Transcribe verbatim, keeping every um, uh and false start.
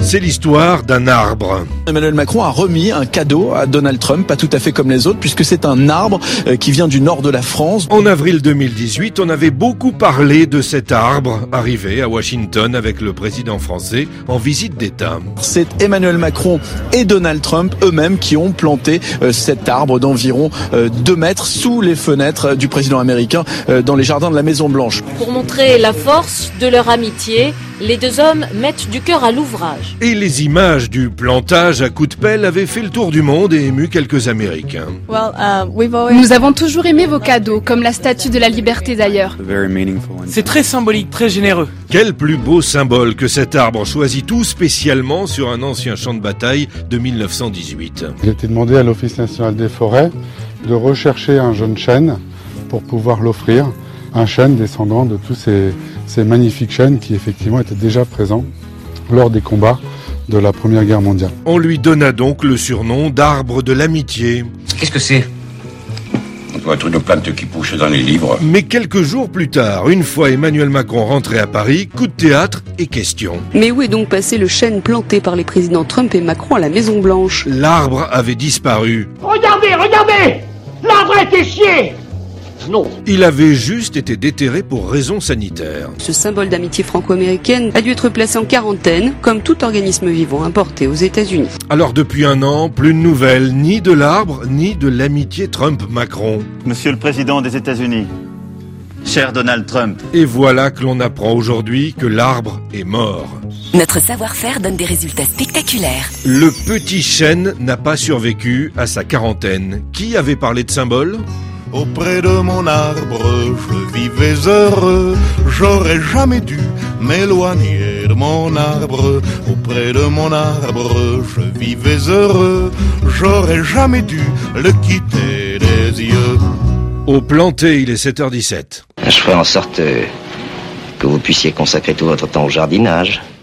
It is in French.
C'est l'histoire d'un arbre. Emmanuel Macron a remis un cadeau à Donald Trump, pas tout à fait comme les autres, puisque c'est un arbre qui vient du nord de la France. En avril deux mille dix-huit, on avait beaucoup parlé de cet arbre, arrivé à Washington avec le président français en visite d'État. C'est Emmanuel Macron et Donald Trump eux-mêmes qui ont planté cet arbre d'environ deux mètres sous les fenêtres du président américain dans les jardins de la Maison-Blanche. Pour montrer la force de leur amitié, les deux hommes mettent du cœur à l'ouvrage. Et les images du plantage à coups de pelle avaient fait le tour du monde et ému quelques Américains. Nous avons toujours aimé vos cadeaux, comme la Statue de la Liberté d'ailleurs. C'est très symbolique, très généreux. Quel plus beau symbole que cet arbre choisi tout spécialement sur un ancien champ de bataille de mille neuf cent dix-huit. J'ai été demandé à l'Office national des forêts de rechercher un jeune chêne pour pouvoir l'offrir. Un chêne descendant de tous ces, ces magnifiques chênes qui effectivement étaient déjà présents lors des combats de la Première Guerre mondiale. On lui donna donc le surnom d'arbre de l'amitié. Qu'est-ce que c'est ? Ça doit être une plante qui pousse dans les livres. Mais quelques jours plus tard, une fois Emmanuel Macron rentré à Paris, coup de théâtre et question. Mais où est donc passé le chêne planté par les présidents Trump et Macron à la Maison-Blanche ? L'arbre avait disparu. Regardez, regardez ! L'arbre a été scié ! Non. Il avait juste été déterré pour raisons sanitaires. Ce symbole d'amitié franco-américaine a dû être placé en quarantaine, comme tout organisme vivant importé aux États-Unis. Alors depuis un an, plus de nouvelles, ni de l'arbre, ni de l'amitié Trump-Macron. Monsieur le Président des États-Unis, cher Donald Trump. Et voilà que l'on apprend aujourd'hui que l'arbre est mort. Notre savoir-faire donne des résultats spectaculaires. Le petit chêne n'a pas survécu à sa quarantaine. Qui avait parlé de symbole ? Auprès de mon arbre, je vivais heureux. J'aurais jamais dû m'éloigner de mon arbre. Auprès de mon arbre, je vivais heureux. J'aurais jamais dû le quitter des yeux. Au planté, il est sept heures dix-sept. Je ferai en sorte que vous puissiez consacrer tout votre temps au jardinage.